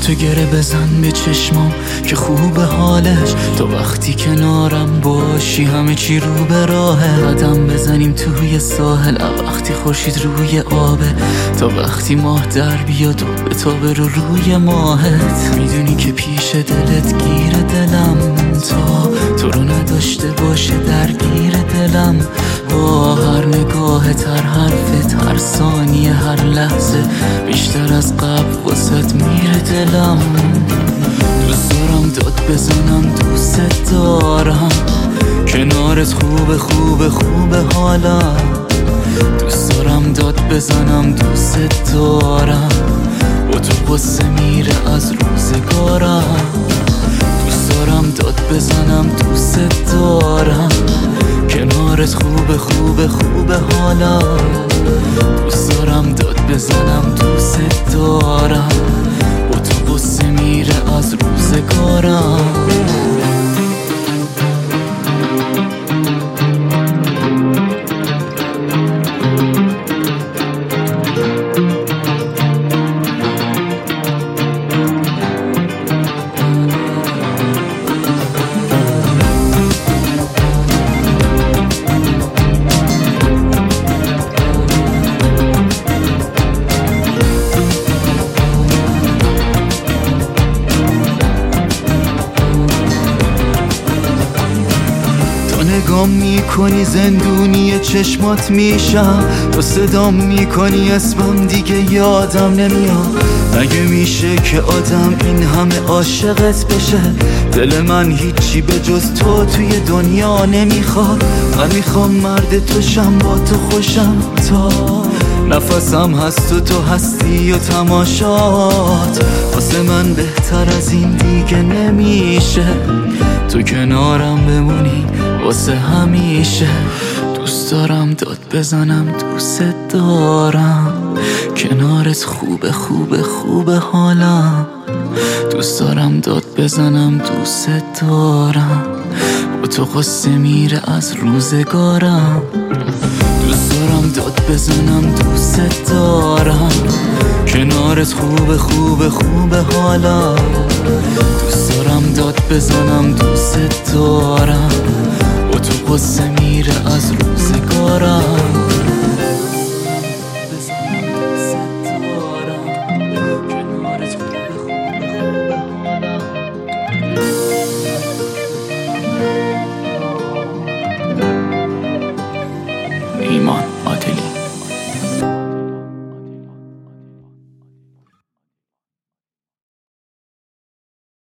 تو گره بزن به چشمام که خوب حالش، تو وقتی کنارم باشی همه چی رو به راهه. قدم بزنیم توی ساحل وقتی خورشید روی آبه، تا وقتی ماه در بیاد و بتابه روی ماهت. میدونی که پیش دلت گیر دلم، تا تو رو نداشته باشه درگیر دلم. با هر نگاهت، هر حرفت، هر ثانیه، هر لحظه بیشتر از قبل واسه میره دلم. دوست دارم داد بزنم، دوست دارم کنارت خوبه خوبه خوبه حالا. دوست دارم داد بزنم، دوست دارم با تو قصه میره از روزگارم. دوست دارم داد بزنم، دوست دارم کنارت خوبه خوبه خوبه حالا. دوست دارم داد بزنم، دوست دارم با تو قصه میره از روزگارم. نگام میکنی زندونی چشمات میشم، تو صدام میکنی اسمم دیگه یادم نمیاد. مگه میشه که آدم این همه عاشقت بشه؟ دل من هیچی به جز تو توی دنیا نمیخواد. من میخوام مرد توشم، با تو خوشم، تا نفسم هست و تو هستی و تماشات. واسه من بهتر از این دیگه نمیشه، تو کنارم بمونی واسه همیشه. دوست دارم داد بزنم، دوست دارم کنارت خوبه خوبه خوبه حالم. دوست دارم داد بزنم، دوست دارم با تو قصه میره از روزگارم. دوست دارم داد بزنم، دوست دارم کنارت خوبه خوبه خوبه حالا. دوست دارم داد بزنم، دوست دارم با تو قصه میره از روزگارم. ایمان عادلی.